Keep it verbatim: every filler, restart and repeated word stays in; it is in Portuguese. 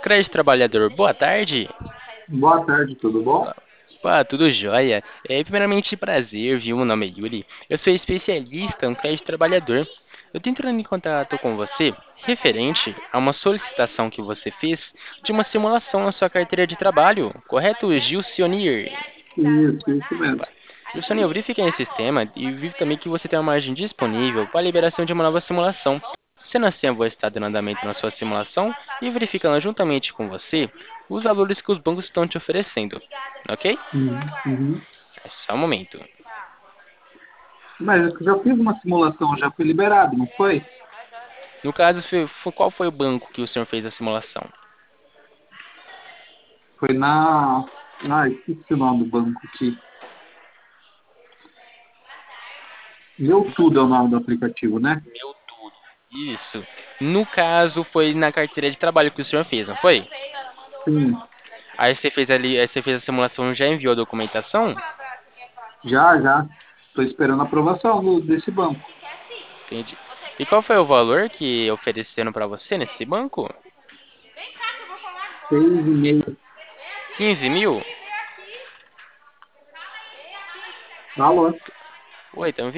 Crédito Trabalhador, boa tarde. Boa tarde, tudo bom? Pá, tudo jóia. É, primeiramente, prazer, viu? Meu nome é Yuri. Eu sou especialista em crédito trabalhador. Eu tô entrando em contato com você referente a uma solicitação que você fez de uma simulação na sua carteira de trabalho, correto, Gilcionir? Isso, isso mesmo. Gilcionir, eu verifiquei no sistema e vi também que você tem uma margem disponível para a liberação de uma nova simulação. Sendo assim, eu vou estar dando andamento na sua simulação e verificando juntamente com você os valores que os bancos estão te oferecendo, ok? Uhum, uhum. É só um momento. Mas eu já fiz uma simulação, já foi liberado, não foi? No caso, foi- foi- qual foi o banco que o senhor fez a simulação? Foi na. Ah, esqueci o nome do banco aqui. Meu Tudo é o nome do aplicativo, né? Meu tudo. Isso. No caso, foi na carteira de trabalho que o senhor fez, não foi? Sim, Aí você fez ali, aí você fez a simulação e já enviou a documentação? já, já. Estou esperando a aprovação do- desse banco. Entendi. E qual foi o valor que ofereceram para você nesse banco? Seis e meio. Quinze mil? Alô? Oi, tá me